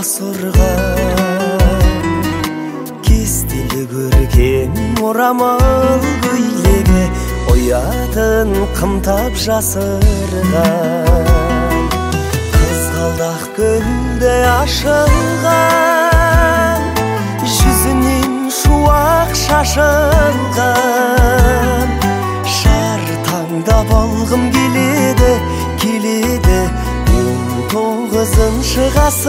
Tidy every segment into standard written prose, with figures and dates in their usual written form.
асырған кестелі көркем орамал көйлегі оятын қымтап жасырған қызғалдақ гүлде ашылған жүзінен шуақ шашылған шар таңдап алғым келеді 19-шы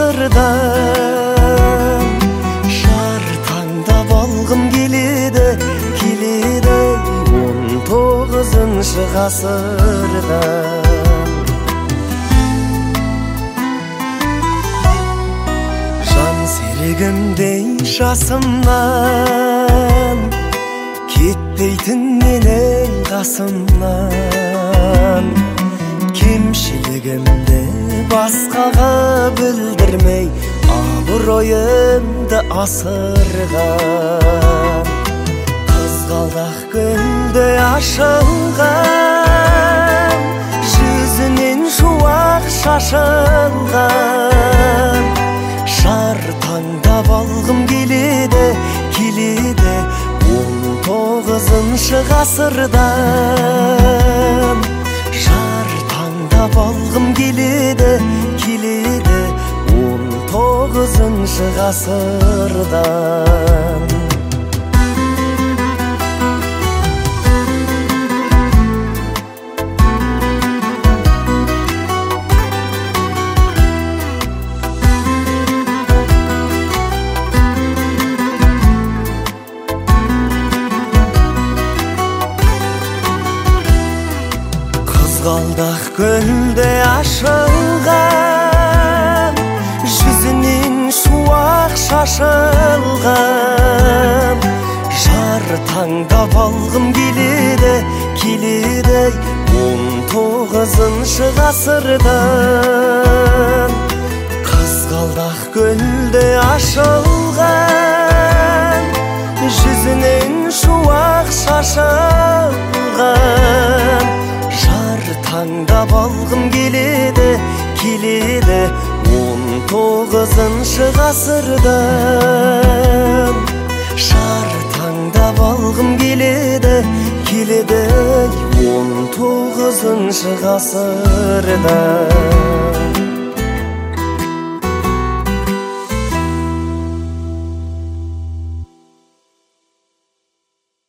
ғасырдан шар таңдап алғым келеді 19-шы ғасырдан жан серігімдей жасымнан кетпейтін менің қасымнан кемшілігімді басқаға білдірмей абыройымды асырған қызғалдақ гүлде ашылған жүзінен шуақ шашылған шар таңдап алғым келеді 19-шы ғасырдан шар таңдап алғым келеді 19-шы ғасырдан қызғалдақ гүлде ашылған жүзінен шуақ шашылған жар таңдап алғым келеді 19-шы ғасырдан қызғалдақ гүлде ашылған жүзінен шуақ шашылған таңдап алғым келеді 19-шы ғасырдан шар таңдап алғым келеді 19-шы ғасырдан